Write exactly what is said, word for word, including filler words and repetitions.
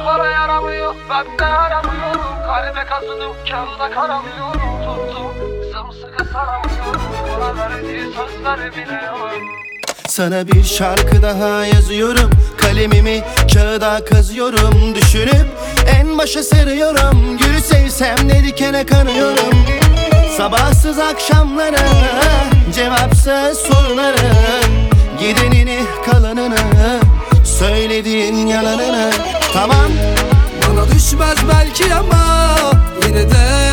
para yaramıyor, ben de aramıyorum. Kalbe kazıdım, kağıda karamıyorum. Tuttum, sımsıkı saramıyorum. Bana verdiği sözler bile yok. Sana bir şarkı daha yazıyorum, kalemimi kağıda kazıyorum. Düşünüp en başa sarıyorum, gülü sevsem ne dikene kanıyorum. Sabahsız akşamlara, cevapsız soruların, gidenini kalanını, söylediğin yalanını. Tamam, bana düşmez belki ama yine de